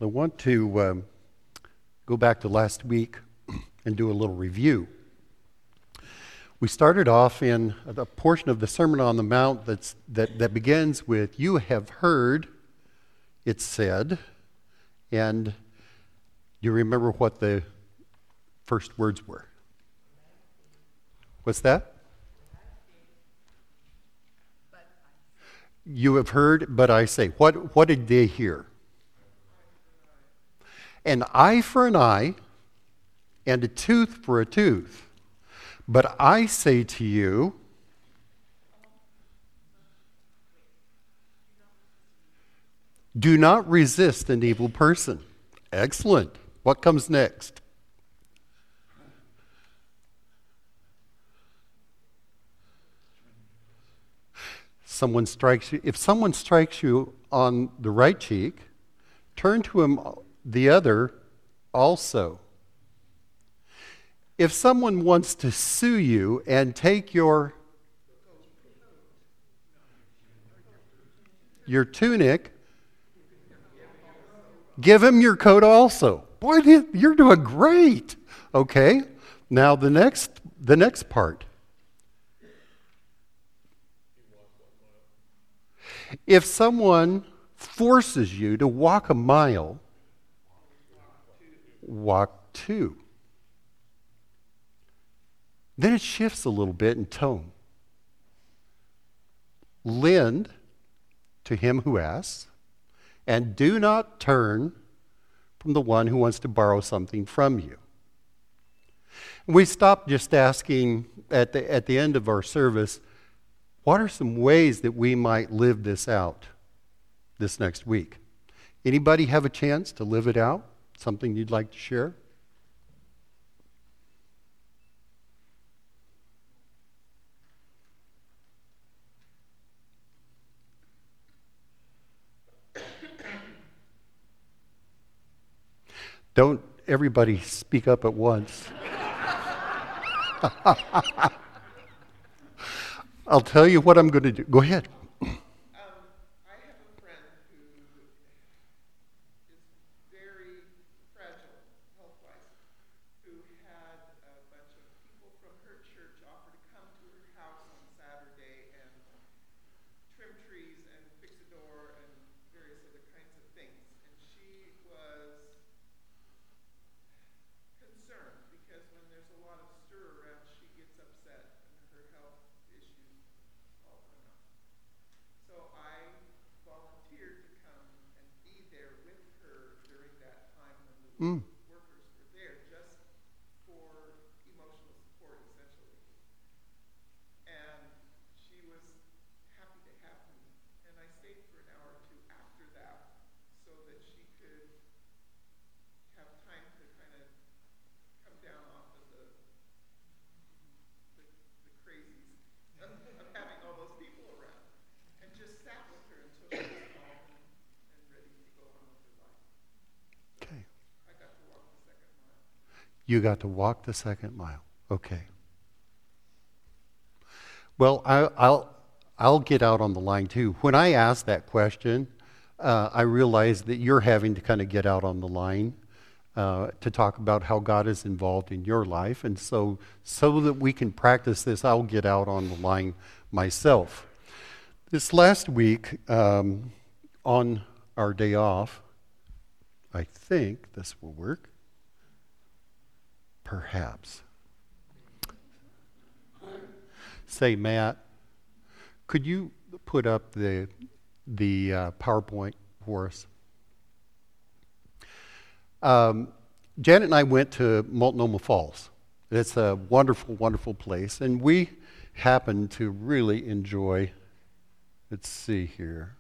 I want to go back to last week and do a little review. We started off in a portion of the Sermon on the Mount that begins with, "You have heard it said," and you remember what the first words were? What's that? You have heard, but I say. What did they hear? An eye for an eye, and a tooth for a tooth. But I say to you, do not resist an evil person. Excellent. What comes next? If someone strikes you on the right cheek, turn to him the other also. If someone wants to sue you and take your tunic, give him your coat also. Boy, you're doing great. Okay, now the next part. If someone forces you to walk a mile, walk two. Then it shifts a little bit in tone. Lend to him who asks, and do not turn from the one who wants to borrow something from you. We stopped just asking at the end of our service, what are some ways that we might live this out this next week? Anybody have a chance to live it out? Something you'd like to share? Don't everybody speak up at once. I'll tell you what I'm going to do. Go ahead. I have a friend who is very fragile health-wise, who had a bunch of people from her church offer to come to her house on Saturday and trim trees and fix a door and various other kinds of things. And she was concerned because when there's a lot of stir around, she gets upset and her health issues all come up. So I volunteered to come and be there with her during that time when the workers were there, just for emotional support, essentially. And she was happy to have me, and I stayed for an hour or two after that so that she could have time to kind of come down off of the crazies of having all those people around, and just sat with her until she was calm and ready to go on with her life. Okay. I got to walk the second mile. You got to walk the second mile. Okay. Well, I'll get out on the line too. When I asked that question, I realized that you're having to kind of get out on the line to talk about how God is involved in your life. And so that we can practice this, I'll get out on the line myself. This last week, on our day off, I think this will work. Perhaps. Say, Matt, could you put up the PowerPoint for us? Janet and I went to Multnomah Falls. It's a wonderful, wonderful place, and we happened to really enjoy, let's see here.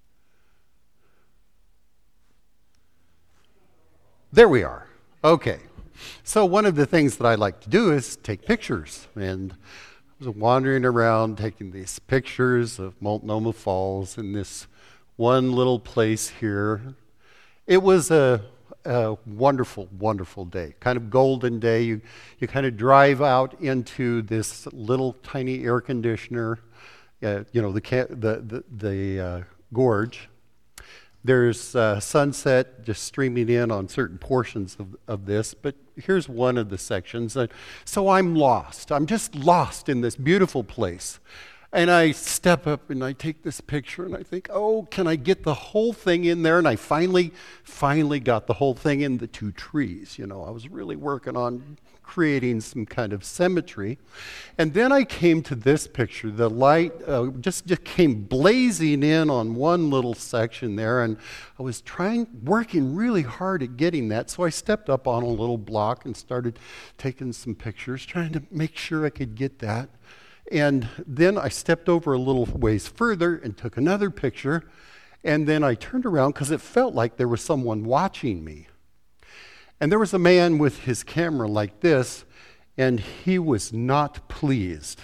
There we are. Okay. So one of the things that I like to do is take pictures, and I was wandering around taking these pictures of Multnomah Falls in this one little place here. It was a wonderful, wonderful day, kind of golden day. You kind of drive out into this little tiny air conditioner, the gorge. There's sunset just streaming in on certain portions of this, but here's one of the sections. So I'm lost. I'm just lost in this beautiful place. And I step up and I take this picture and I think, oh, can I get the whole thing in there? And I finally got the whole thing in the two trees. You know, I was really working on creating some kind of symmetry. And then I came to this picture. The light just came blazing in on one little section there, and I was working really hard at getting that. So I stepped up on a little block and started taking some pictures, trying to make sure I could get that. And then I stepped over a little ways further and took another picture. And then I turned around because it felt like there was someone watching me. And there was a man with his camera like this, and he was not pleased.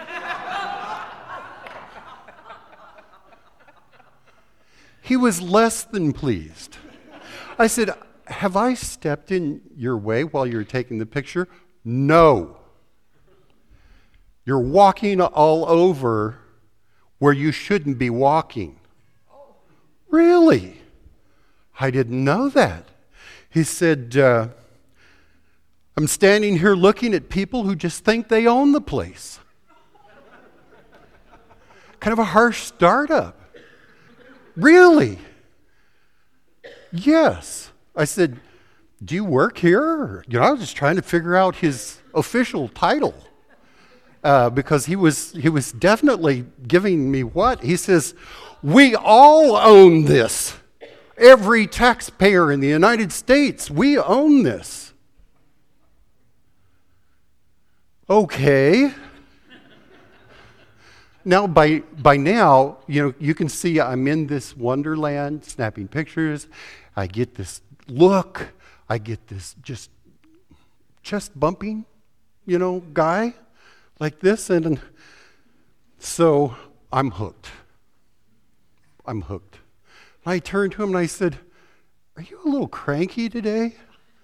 He was less than pleased. I said, have I stepped in your way while you're taking the picture? No. You're walking all over where you shouldn't be walking. Really? I didn't know that. He said, I'm standing here looking at people who just think they own the place. Kind of a harsh startup. Really? Yes. I said, do you work here? You know, I was just trying to figure out his official title. Because he was definitely giving me what? He says, we all own this. Every taxpayer in the United States, we own this. Okay. Now, by now, you know, you can see I'm in this wonderland, snapping pictures. I get this look. I get this just chest bumping, you know, guy. Like this, and so I'm hooked. I turned to him and I said, are you a little cranky today?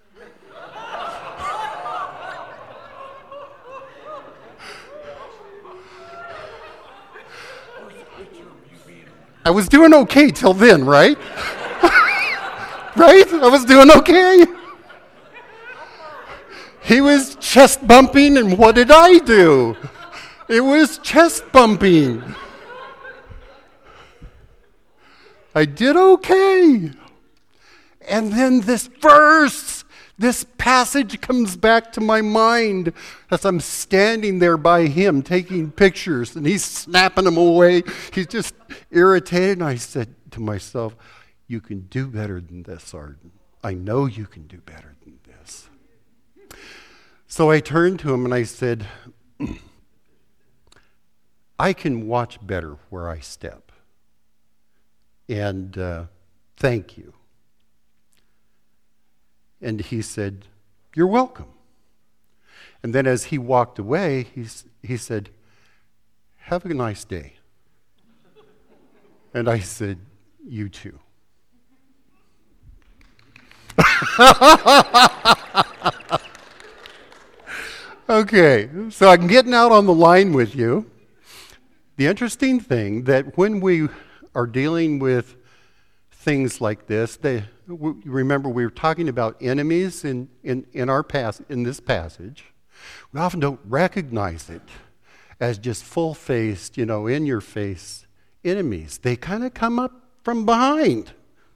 I was doing okay till then, right? Right? I was doing okay. He was chest bumping, and what did I do? It was chest bumping. I did okay. And then this verse, this passage comes back to my mind as I'm standing there by him taking pictures, and he's snapping them away. He's just irritated. And I said to myself, you can do better than this, Arden. I know you can do better than this. So I turned to him and I said, I can watch better where I step. And thank you. And he said, you're welcome. And then as he walked away, he said, have a nice day. And I said, you too. Okay, so I'm getting out on the line with you. The interesting thing that when we are dealing with things like this, remember we were talking about enemies in this passage. We often don't recognize it as just full-faced, in-your-face enemies. They kind of come up from behind.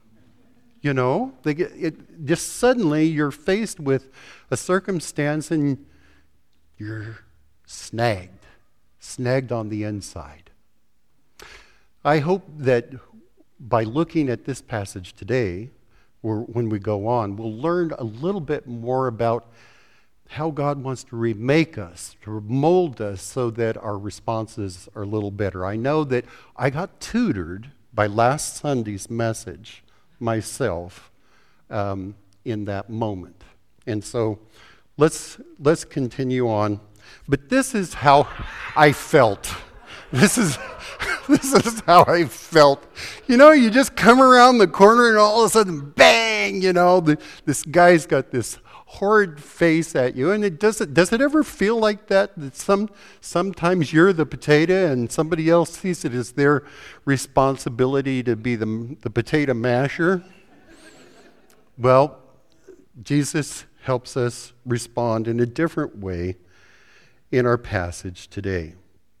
Just suddenly you're faced with a circumstance and you're snagged on the inside. I hope that by looking at this passage today, or when we go on, we'll learn a little bit more about how God wants to remake us, to mold us so that our responses are a little better. I know that I got tutored by last Sunday's message myself in that moment. And so let's continue on. But this is how I felt. This is how I felt. You just come around the corner and all of a sudden, bang, this guy's got this horrid face at you. And does it ever feel like that? That sometimes you're the potato and somebody else sees it as their responsibility to be the potato masher? Well, Jesus helps us respond in a different way in our passage today.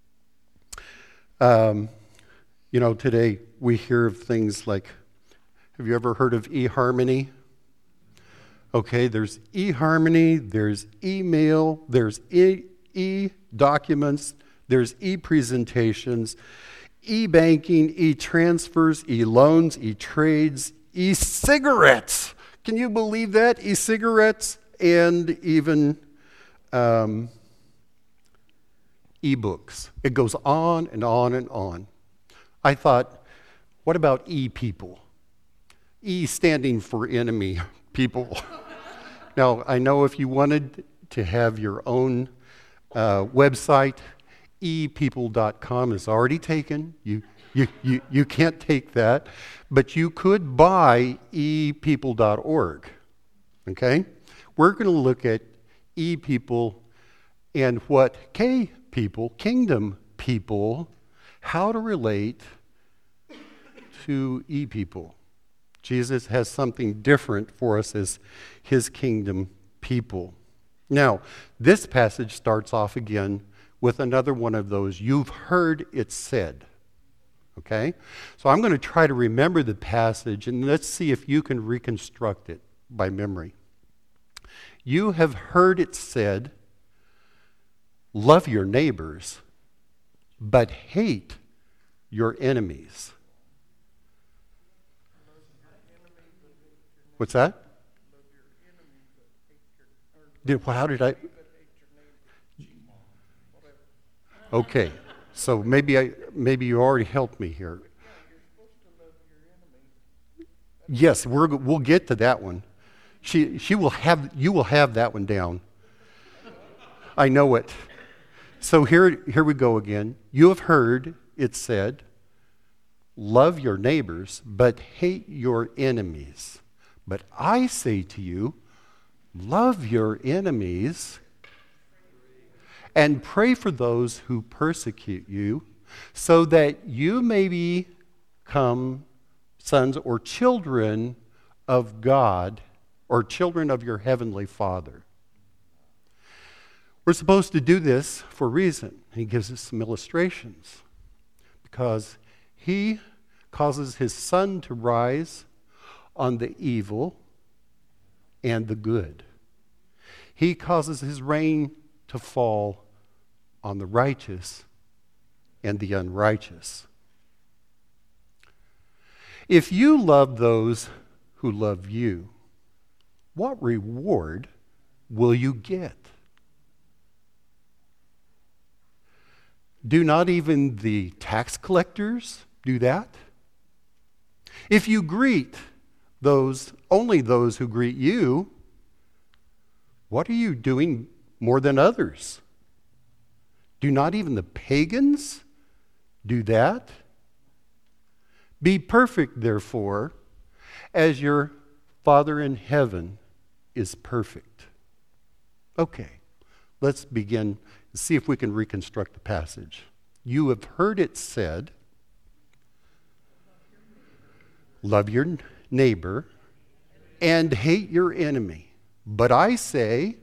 Today we hear of things like, have you ever heard of eHarmony? Okay, there's eHarmony, there's email, there's e-documents, there's e-presentations, e-banking, e-transfers, e-loans, e-trades, e-cigarettes. Can you believe that? E-cigarettes and even e-books. It goes on and on and on. I thought, what about e-people? E standing for enemy people. Now, I know if you wanted to have your own website, epeople.com is already taken. You can't take that, but you could buy epeople.org. Okay? We're going to look at ePeople and what K-people, kingdom people, how to relate to e-people. Jesus has something different for us as his kingdom people. Now, this passage starts off again with another one of those, you've heard it said. Okay? So I'm going to try to remember the passage, and let's see if you can reconstruct it by memory. You have heard it said, love your neighbors, but hate your enemies. What's that? How did I? Okay, so maybe you already helped me here. Yes, we'll get to that one. You will have that one down. I know it. So here we go again. You have heard it said, love your neighbors, but hate your enemies. But I say to you, love your enemies and pray for those who persecute you, so that you may become sons or children of God, or children of your heavenly Father. We're supposed to do this for a reason. He gives us some illustrations. Because he causes his sun to rise on the evil and the good. He causes his rain to fall on the righteous and the unrighteous. If you love those who love you, what reward will you get? Do not even the tax collectors do that? If you greet only those who greet you, what are you doing more than others? Do not even the pagans do that? Be perfect, therefore, as your Father in heaven is perfect. Okay, let's begin and see if we can reconstruct the passage. You have heard it said, love your neighbor and hate your enemy. But I say,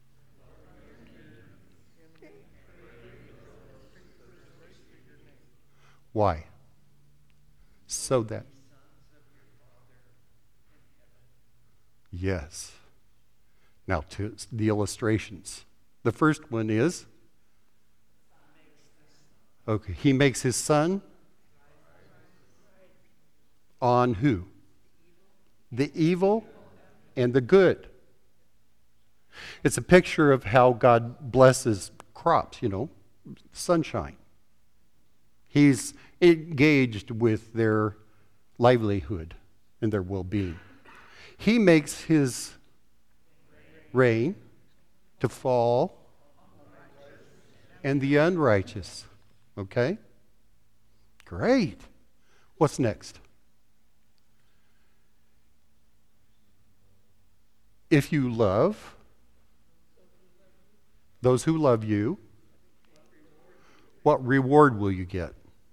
why? So that. Yes. Now to the illustrations. The first one is, okay, he makes his sun on who? The evil and the good. It's a picture of how God blesses crops, sunshine. He's engaged with their livelihood and their well-being. He makes his rain to fall and the unrighteous. Okay? Great. What's next? If you love Those who love you, what reward will you get?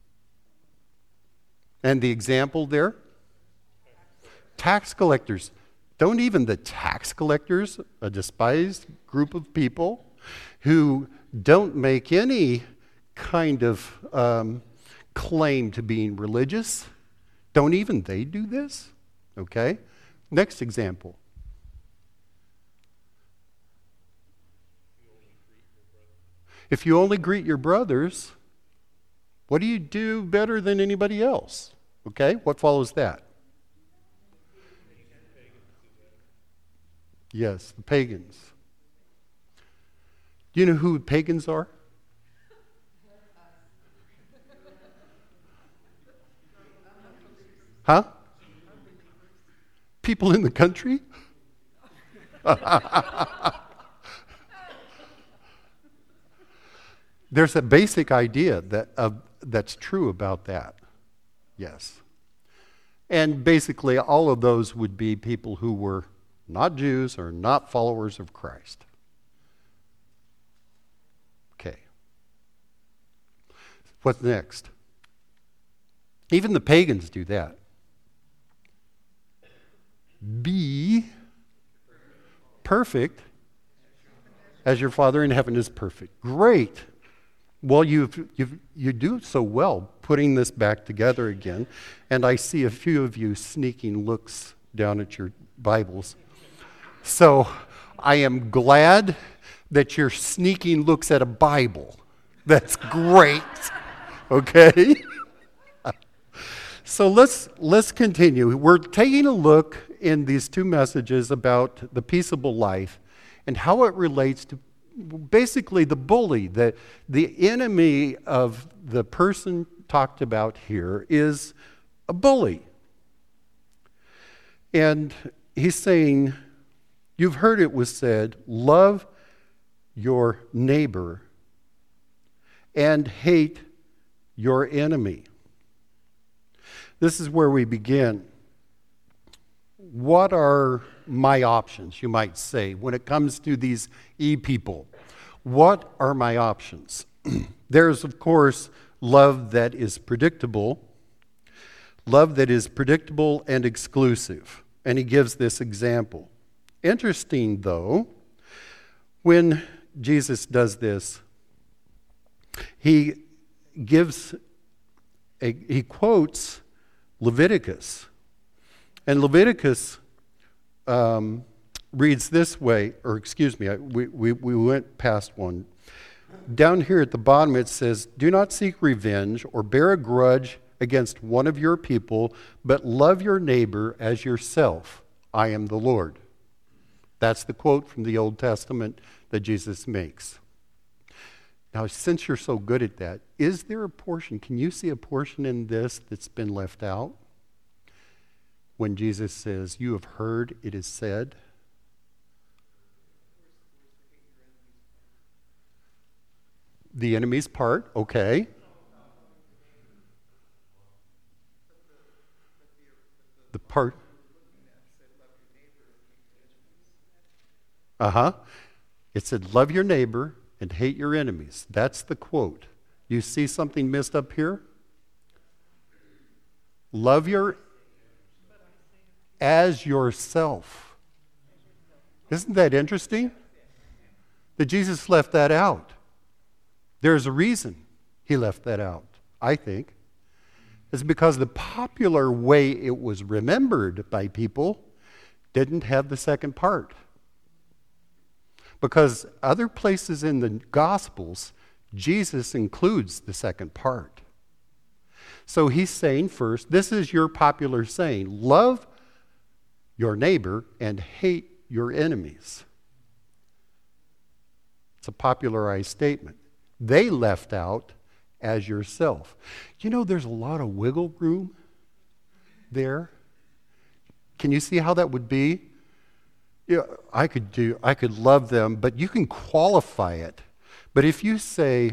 And the example there? Tax collectors. Don't even the tax collectors, a despised group of people who don't make any kind of claim to being religious, don't even they do this? Okay? Next example. If you only greet your brothers, what do you do better than anybody else? Okay? What follows that? Yes, the pagans. Do you know who pagans are? Huh? People in the country? There's a basic idea that's true about that. Yes. And basically, all of those would be people who were not Jews or not followers of Christ. Okay. What's next? Even the pagans do that. Be perfect as your Father in heaven is perfect. Great. Well, you do so well putting this back together again, and I see a few of you sneaking looks down at your Bibles. So I am glad that you're sneaking looks at a Bible. That's great. Okay? So let's continue. We're taking a look in these two messages about the peaceable life and how it relates to basically the bully. The enemy of the person talked about here is a bully. And he's saying, you've heard it was said, love your neighbor and hate your enemy. This is where we begin. What are my options, you might say, when it comes to these people? What are my options? There's, of course, love that is predictable and exclusive. And he gives this example. Interesting, though, when Jesus does this, he quotes Leviticus. And Leviticus reads this way, or excuse me, we went past one. Down here at the bottom it says, do not seek revenge or bear a grudge against one of your people, but love your neighbor as yourself. I am the Lord. That's the quote from the Old Testament that Jesus makes. Now, since you're so good at that, is there a portion, can you see a portion in this that's been left out? When Jesus says, you have heard it is said. The enemy's part, okay. The part. It said, love your neighbor and hate your enemies. That's the quote. You see something missed up here? Love your as yourself. Isn't that interesting? That Jesus left that out. There's a reason he left that out, I think. It's because the popular way it was remembered by people didn't have the second part. Because other places in the Gospels, Jesus includes the second part. So he's saying first, this is your popular saying, love your neighbor and hate your enemies. It's a popularized statement. They left out as yourself. You know, there's a lot of wiggle room there. Can you see how that would be? Yeah, I could love them, but you can qualify it. But if you say,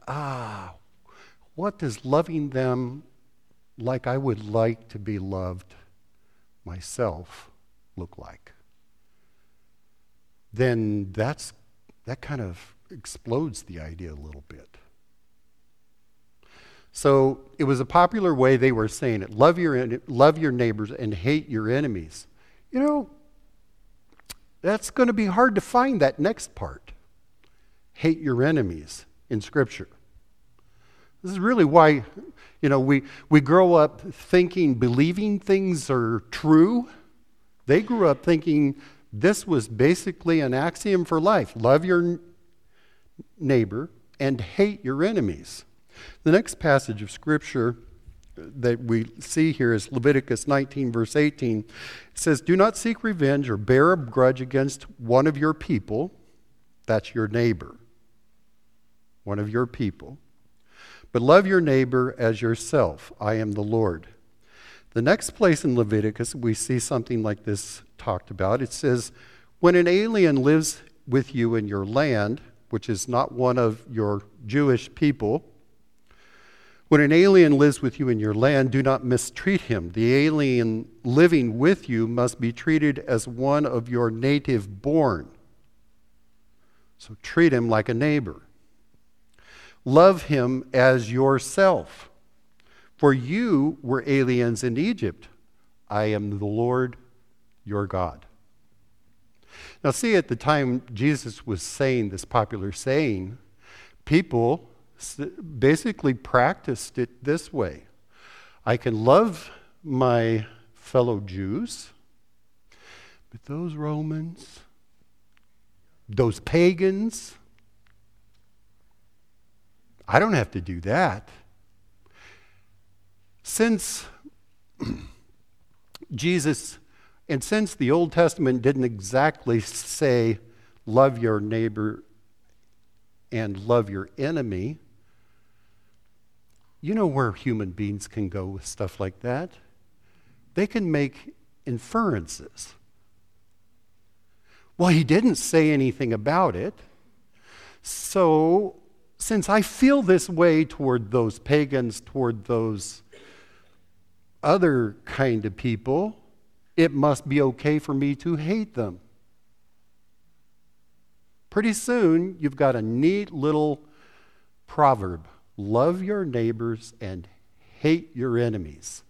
what does loving them like I would like to be loved myself look like? Then that kind of explodes the idea a little bit. So it was a popular way they were saying it. Love your neighbors and hate your enemies. You know, that's going to be hard to find that next part. Hate your enemies in Scripture. This is really why, we grow up thinking, believing things are true. They grew up thinking this was basically an axiom for life. Love your neighbor and hate your enemies. The next passage of Scripture that we see here is Leviticus 19, verse 18. It says, "Do not seek revenge or bear a grudge against one of your people." That's your neighbor. One of your people. "But love your neighbor as yourself. I am the Lord." The next place in Leviticus we see something like this talked about. It says, "When an alien lives with you in your land," which is not one of your Jewish people, "when an alien lives with you in your land, do not mistreat him. The alien living with you must be treated as one of your native born." So treat him like a neighbor. "Love him as yourself. For you were aliens in Egypt. I am the Lord your God." Now see, at the time Jesus was saying this popular saying, people basically practiced it this way. I can love my fellow Jews, but those Romans, those pagans, I don't have to do that. Since Jesus, and since the Old Testament didn't exactly say, love your neighbor and love your enemy, you know where human beings can go with stuff like that? They can make inferences. Well, he didn't say anything about it, so since I feel this way toward those pagans, toward those other kind of people, it must be okay for me to hate them. Pretty soon, you've got a neat little proverb. Love your neighbors and hate your enemies.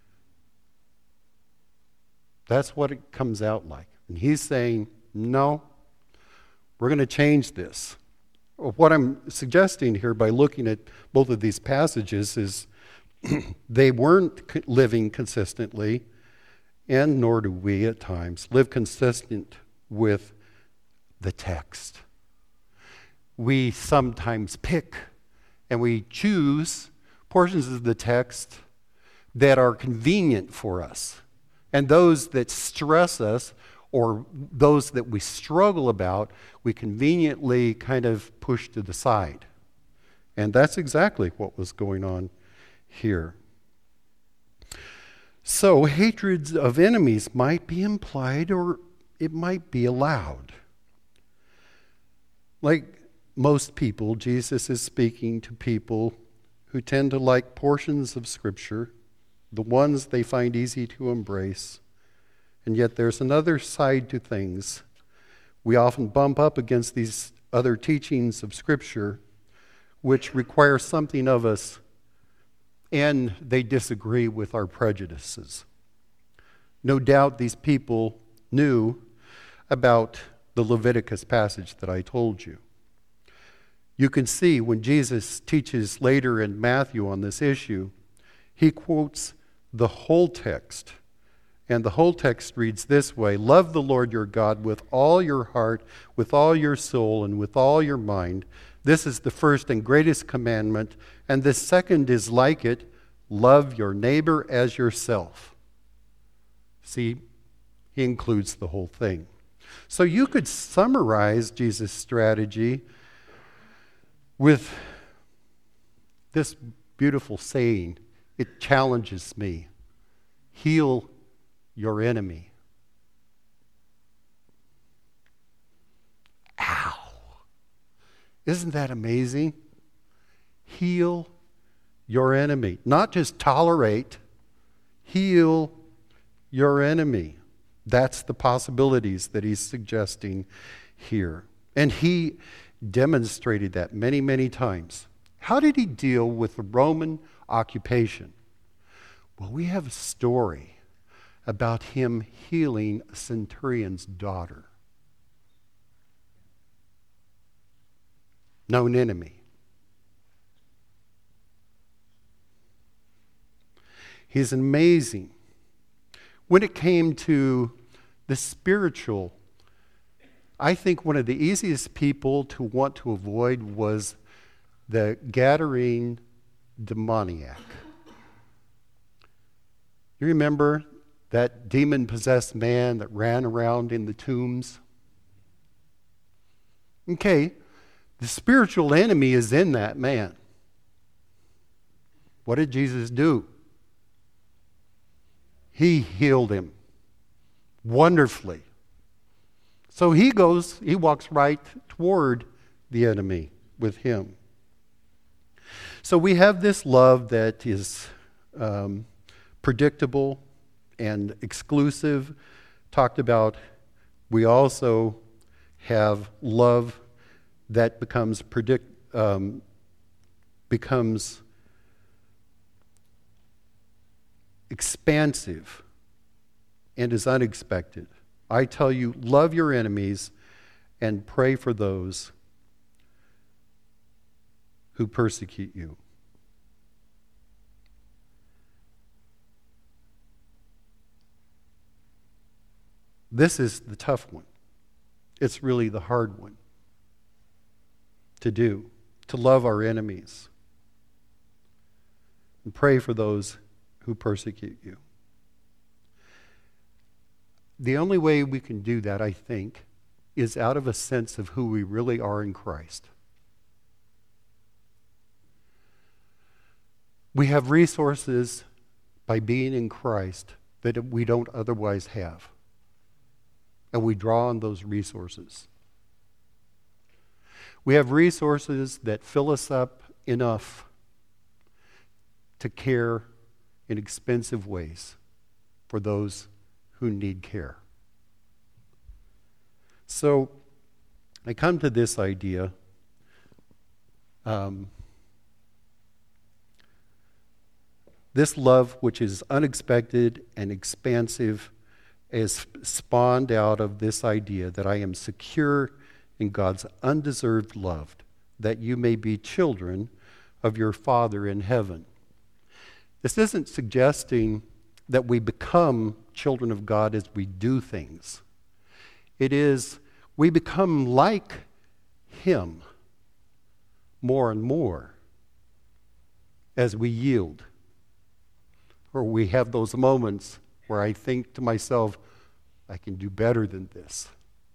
That's what it comes out like. And he's saying, no, we're going to change this. What I'm suggesting here by looking at both of these passages is they weren't living consistently, and nor do we at times live consistent with the text. We sometimes pick and we choose portions of the text that are convenient for us, and those that stress us or those that we struggle about, we conveniently kind of push to the side. And that's exactly what was going on here. So hatreds of enemies might be implied or it might be allowed. Like most people, Jesus is speaking to people who tend to like portions of Scripture, the ones they find easy to embrace. And yet there's another side to things. We often bump up against these other teachings of Scripture, which require something of us, and they disagree with our prejudices. No doubt these people knew about the Leviticus passage that I told you. You can see when Jesus teaches later in Matthew on this issue, he quotes the whole text. And the whole text reads this way: "Love the Lord your God with all your heart, with all your soul, and with all your mind. This is the first and greatest commandment, and the second is like it: love your neighbor as yourself." See, he includes the whole thing. So you could summarize Jesus' strategy with this beautiful saying. It challenges me. Heal your enemy. Ow. Isn't that amazing? Heal your enemy. Not just tolerate, heal your enemy. That's the possibilities that he's suggesting here. And demonstrated that many, many times. How did he deal with the Roman occupation? Well, we have a story about him healing a centurion's daughter. Known enemy. He's amazing. When it came to the spiritual, I think one of the easiest people to want to avoid was the Gadarene demoniac. You remember that demon-possessed man that ran around in the tombs? Okay, the spiritual enemy is in that man. What did Jesus do? He healed him wonderfully. So he walks right toward the enemy with him. So we have this love that is predictable and exclusive, talked about. We also have love that becomes expansive and is unexpected. I tell you, love your enemies and pray for those who persecute you. This is the tough one. It's really the hard one to do, to love our enemies and pray for those who persecute you. The only way we can do that, I think, is out of a sense of who we really are in Christ. We have resources by being in Christ that we don't otherwise have. And we draw on those resources. We have resources that fill us up enough to care in expensive ways for those who need care. So I come to this idea. This love, which is unexpected and expansive, is spawned out of this idea that I am secure in God's undeserved love, that you may be children of your Father in heaven. This isn't suggesting that we become children of God as we do things. It is we become like Him more and more as we yield. Or we have those moments where I think to myself, I can do better than this.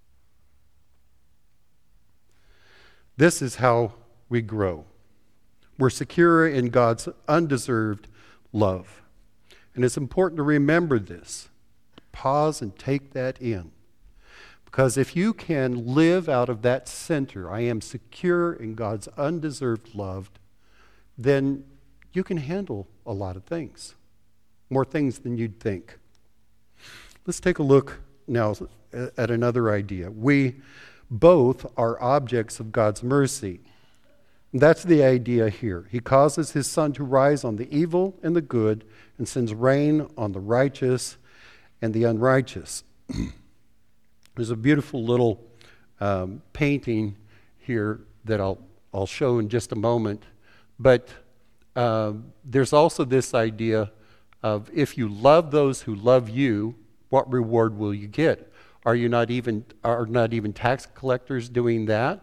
This is how we grow. We're secure in God's undeserved love. And it's important to remember this. Pause and take that in. Because if you can live out of that center, I am secure in God's undeserved love, then you can handle a lot of things. More things than you'd think. Let's take a look now at another idea. We both are objects of God's mercy. That's the idea here. He causes his sun to rise on the evil and the good and sends rain on the righteous and the unrighteous. There's a beautiful little painting here that I'll show in just a moment. But there's also this idea of if you love those who love you, what reward will you get? Are not even tax collectors doing that?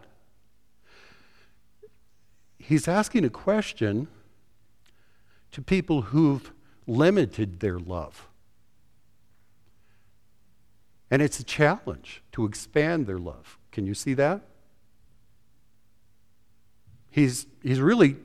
He's asking a question to people who've limited their love. And it's a challenge to expand their love. Can you see that? He's really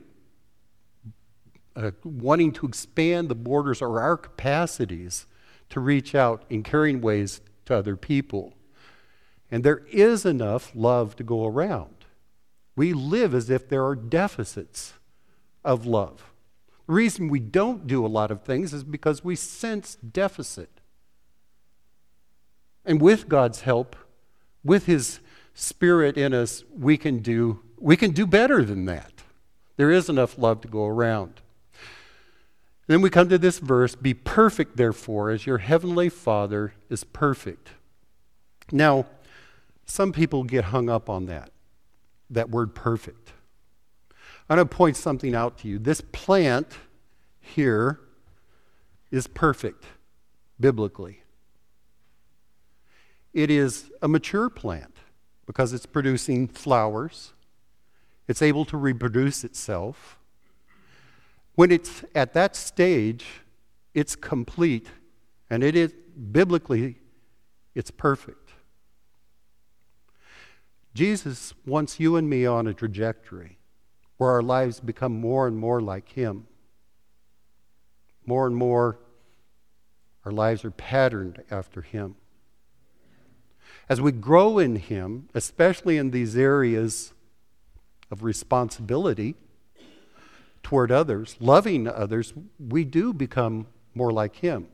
wanting to expand the borders or our capacities to reach out in caring ways to other people. And there is enough love to go around. We live as if there are deficits of love. The reason we don't do a lot of things is because we sense deficit. And with God's help, with his Spirit in us, we can do better than that. There is enough love to go around. Then we come to this verse, be perfect, therefore, as your heavenly Father is perfect. Now, some people get hung up on that word perfect. I'm going to point something out to you. This plant here is perfect, biblically. It is a mature plant because it's producing flowers. It's able to reproduce itself. When it's at that stage, it's complete, and it is biblically, it's perfect. Jesus wants you and me on a trajectory where our lives become more and more like Him. More and more, our lives are patterned after Him. As we grow in Him, especially in these areas of responsibility toward others, loving others, we do become more like Him.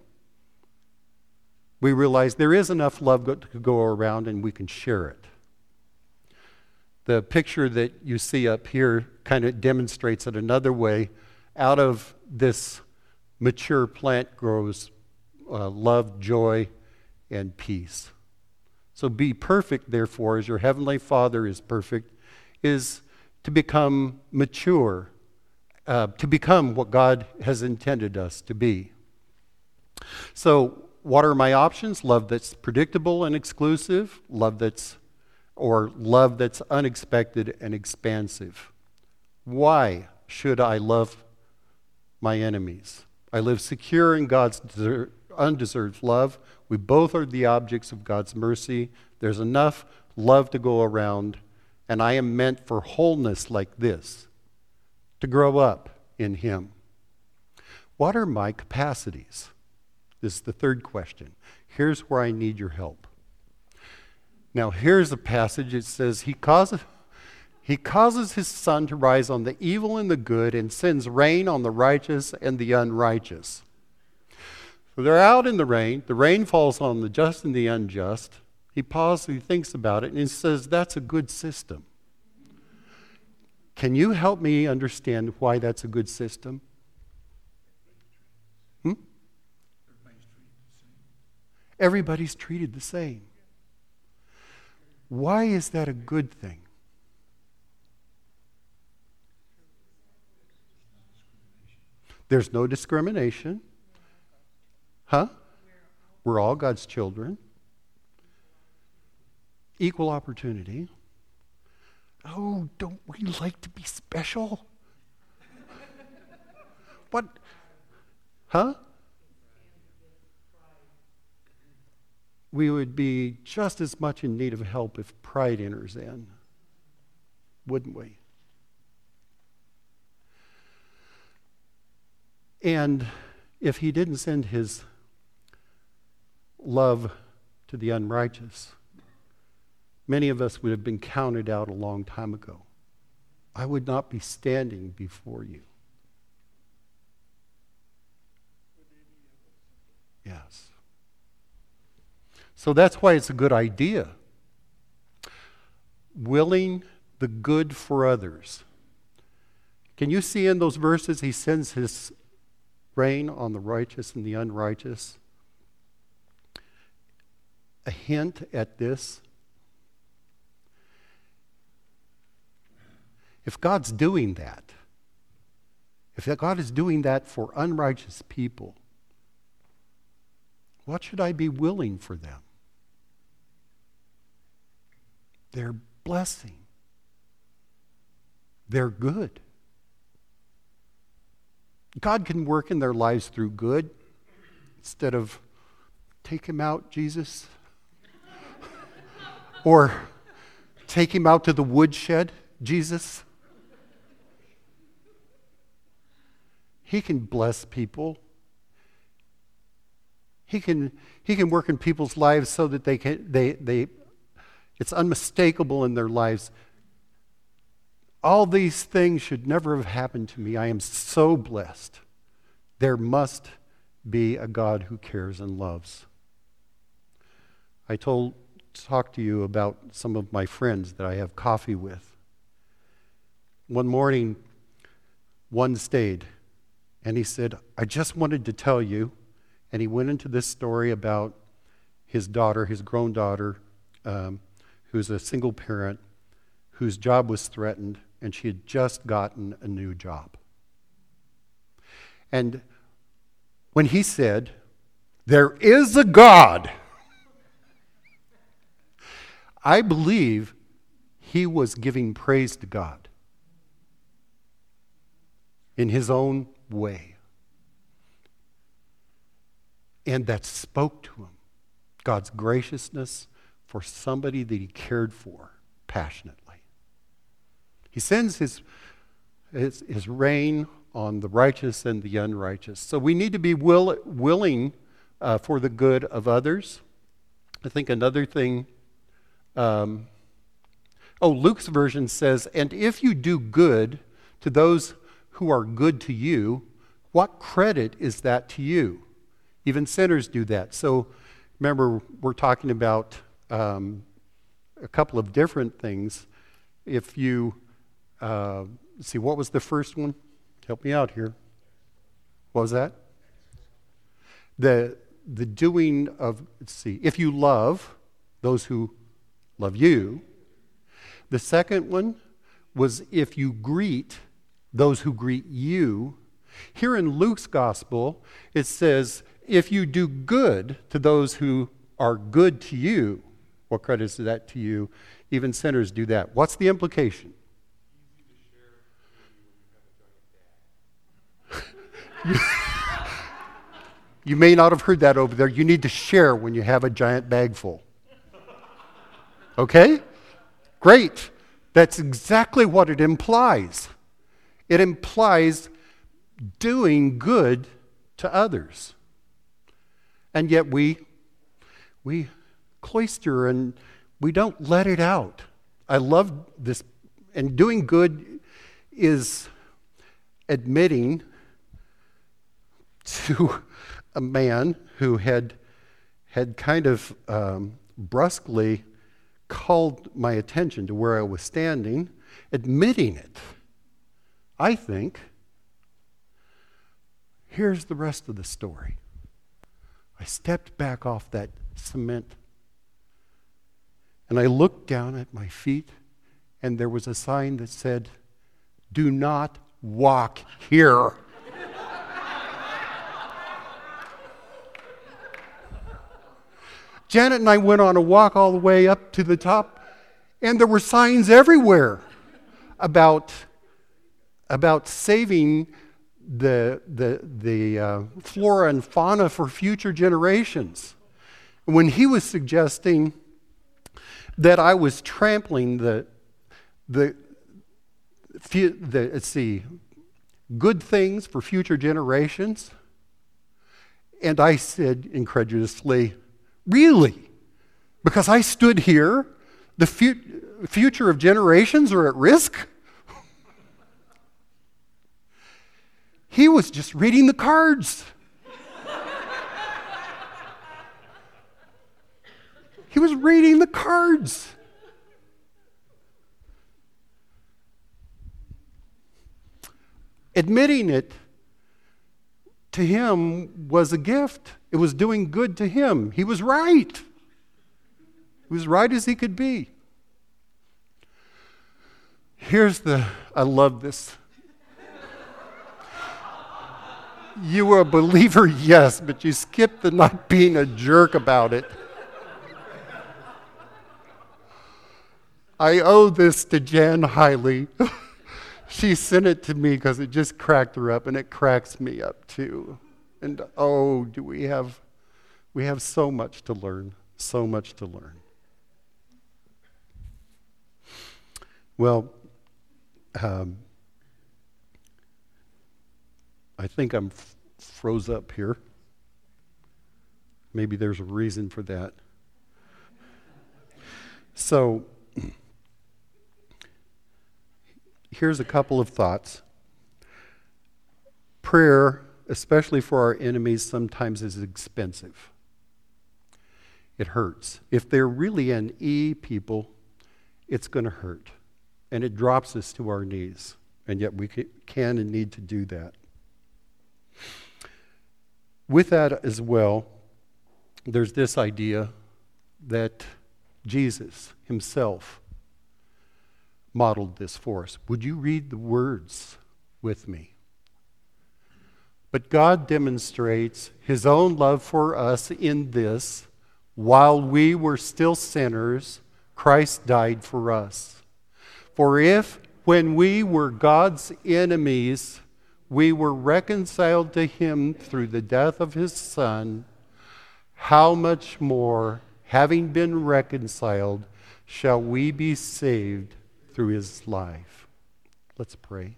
We realize there is enough love to go around and we can share it. The picture that you see up here kind of demonstrates it another way. Out of this mature plant grows love, joy, and peace. So be perfect, therefore, as your heavenly Father is perfect, is to become mature, to become what God has intended us to be. So what are my options? Love that's predictable and exclusive, love that's unexpected and expansive. Why should I love my enemies? I live secure in God's undeserved love. We both are the objects of God's mercy. There's enough love to go around, and I am meant for wholeness like this, to grow up in Him. What are my capacities? This is the third question. Here's where I need your help. Now, here's a passage. It says, He causes His sun to rise on the evil and the good and sends rain on the righteous and the unrighteous. So they're out in the rain. The rain falls on the just and the unjust. He pauses, he thinks about it, and he says, that's a good system. Can you help me understand why that's a good system? Everybody's treated the same. Why is that a good thing? There's no discrimination. We're all God's children. Equal opportunity. Oh, don't we like to be special? What? We would be just as much in need of help if pride enters in, wouldn't we? And if He didn't send His love to the unrighteous, many of us would have been counted out a long time ago. I would not be standing before you. Yes. So that's why it's a good idea. Willing the good for others. Can you see in those verses He sends His rain on the righteous and the unrighteous? A hint at this. If God's doing that, if God is doing that for unrighteous people, what should I be willing for them? They're blessing. They're good. God can work in their lives through good instead of take him out, Jesus. Or take him out to the woodshed, Jesus. He can bless people. He can work in people's lives so that it's unmistakable in their lives. All these things should never have happened to me. I am so blessed. There must be a God who cares and loves. I told talk to you about some of my friends that I have coffee with. One morning, one stayed, and he said, I just wanted to tell you, and he went into this story about his daughter, his grown daughter, who's a single parent, whose job was threatened, and she had just gotten a new job. And when he said, there is a God, I believe he was giving praise to God in his own way. And that spoke to him, God's graciousness for somebody that he cared for passionately. He sends his rain on the righteous and the unrighteous. So we need to be willing for the good of others. I think another thing, Luke's version says, and if you do good to those who are good to you, what credit is that to you? Even sinners do that. So remember, we're talking about a couple of different things. If you, see, what was the first one? Help me out here. What was that? The doing of, let's see, if you love those who love you. The second one was if you greet those who greet you. Here in Luke's gospel, it says, if you do good to those who are good to you, what credit is that to you? Even sinners do that. What's the implication? You may not have heard that over there. You need to share when you have a giant bag full. Okay? Great. That's exactly what it implies. It implies doing good to others. And yet we cloister and we don't let it out. I love this. And doing good is admitting to a man who had kind of brusquely called my attention to where I was standing, admitting it. I think, here's the rest of the story. I stepped back off that cement and I looked down at my feet and there was a sign that said, do not walk here. Janet and I went on a walk all the way up to the top, and there were signs everywhere about saving the flora and fauna for future generations. When he was suggesting that I was trampling the good things for future generations, and I said incredulously, really? Because I stood here, the future of generations are at risk? He was just reading the cards. He was reading the cards. Admitting it to him was a gift. It was doing good to him. He was right. He was right as he could be. I love this. You were a believer, yes, but you skipped the not being a jerk about it. I owe this to Jan Hiley. She sent it to me because it just cracked her up, and it cracks me up too. And do we have so much to learn, so much to learn. Well, I think I'm froze up here. Maybe there's a reason for that. So, here's a couple of thoughts. Prayer, especially for our enemies, sometimes is expensive. it hurts. If they're really an E people, it's going to hurt. And it drops us to our knees. And yet we can and need to do that. With that as well, there's this idea that Jesus himself modeled this for us. Would you read the words with me? But God demonstrates his own love for us in this: while we were still sinners, Christ died for us. For if, when we were God's enemies, we were reconciled to him through the death of his Son, how much more, having been reconciled, shall we be saved through his life? Let's pray.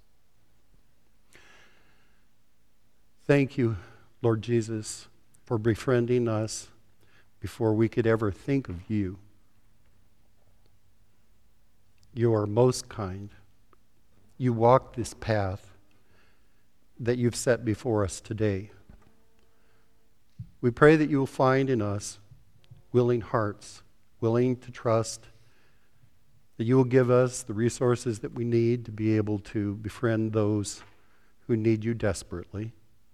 Thank you, Lord Jesus, for befriending us before we could ever think of you. You are most kind. You walk this path that you've set before us today. We pray that you will find in us willing hearts, willing to trust, that you will give us the resources that we need to be able to befriend those who need you desperately.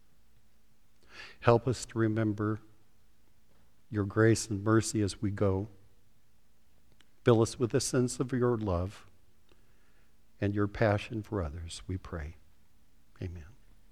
Help us to remember your grace and mercy as we go. Fill us with a sense of your love and your passion for others, we pray. Amen.